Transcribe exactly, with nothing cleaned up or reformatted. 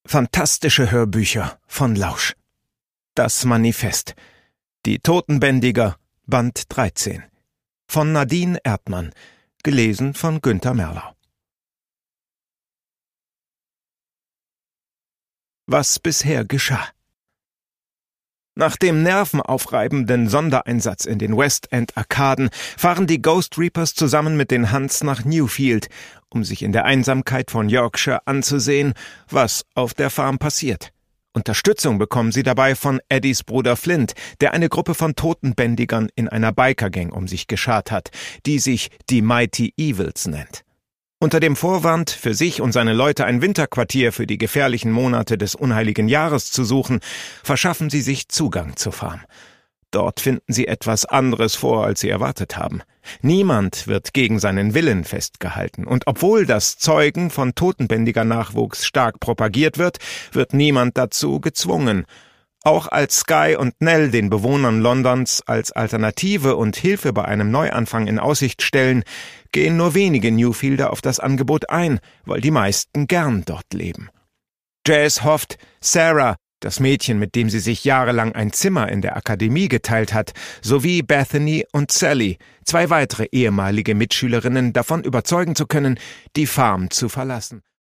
Fantastische Hörbücher von Lausch. Das Manifest. Die Totenbändiger, Band dreizehn. Von Nadine Erdmann. Gelesen von Günther Merlau. Was bisher geschah. Nach dem nervenaufreibenden Sondereinsatz in den West End Arkaden fahren die Ghost Reapers zusammen mit den Hunts nach Newfield, um sich in der Einsamkeit von Yorkshire anzusehen, was auf der Farm passiert. Unterstützung bekommen sie dabei von Eddies Bruder Flint, der eine Gruppe von Totenbändigern in einer Bikergang um sich geschart hat, die sich die Mighty Evils nennt. Unter dem Vorwand, für sich und seine Leute ein Winterquartier für die gefährlichen Monate des unheiligen Jahres zu suchen, verschaffen sie sich Zugang zur Farm. Dort finden sie etwas anderes vor, als sie erwartet haben. Niemand wird gegen seinen Willen festgehalten, und obwohl das Zeugen von totenbändiger Nachwuchs stark propagiert wird, wird niemand dazu gezwungen. Auch als Sky und Nell den Bewohnern Londons als Alternative und Hilfe bei einem Neuanfang in Aussicht stellen, gehen nur wenige Newfielder auf das Angebot ein, weil die meisten gern dort leben. Jazz hofft, Sarah, das Mädchen, mit dem sie sich jahrelang ein Zimmer in der Akademie geteilt hat, sowie Bethany und Sally, zwei weitere ehemalige Mitschülerinnen, davon überzeugen zu können, die Farm zu verlassen.